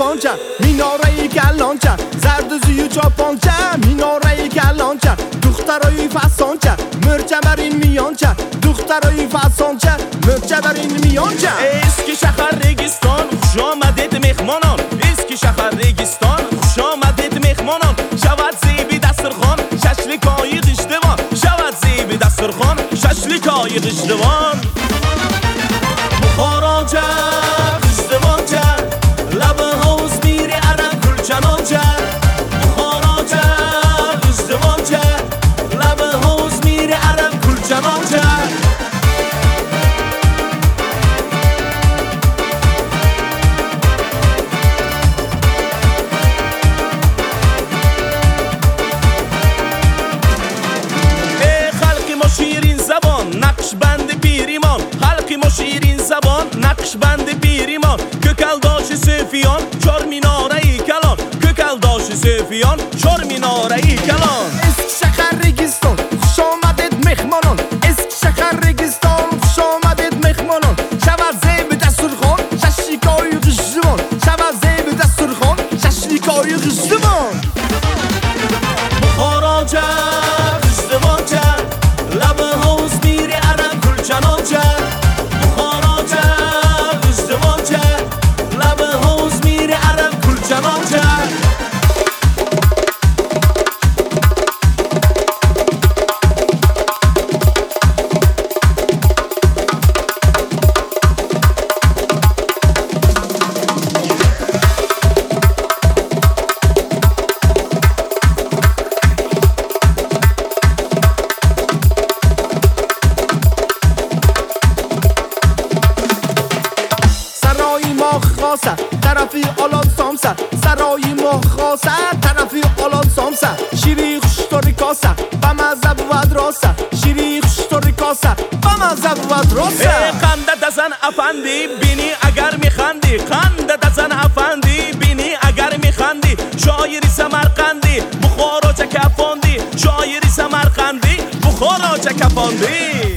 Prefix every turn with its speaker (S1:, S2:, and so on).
S1: کفانچه میناره کلانچه زردوزی و چاپانچه میناره کلانچه دخترای فسانچه مرچه برین میانچه دخترای فسانچه مرچه برین میانچه
S2: اسکی شهر رگستان خوش آمدید مهمانان اسکی شهر رگستان خوش آمدید مهمانان شود زیبی دسترخوان ششلیکای قشتوان شود زیبی دسترخوان ششلیکای قشتوان بخاراچه قشتوانچه لب حوز میری عرب گلچنانچه بخاراچه قشتوانچه لب حوز میری عرب گلچنانچه شیرین زبان نقش بند پیریمان خلقی ما شیرین زبان نقش بند پیریمان kökeldaş سفیان چار میناره کلان kökeldaş سفیان چار میناره کلان
S1: اسکشهر رگستان خوش آمدید مهمانان اسکشهر رگستان خوش آمدید مهمانان شود زیب دسترخوان ششلیکای قشتوان شود زیب دسترخوان ششلیکای قشتوان
S2: بخاراچه قشتوانچه لب حوز میری عرب گلچنانچه بخاراچه قشتوانچه لب حوز میری عرب گلچنانچه
S1: خاصه طرفی آلات سامسه سرای ما خاصه طرفی آلات سامسه شیری خوشتوری کاسه بمزه بود راسه شیری خوشتوری کاسه بمزه بود راسه
S2: خنده دزن افندی بینی اگر میخندی خنده دزن افندی بینی اگر میخندی شاعری سمرقندی بخارا چه کفاندی شاعری سمرقندی بخارا چه کفاندی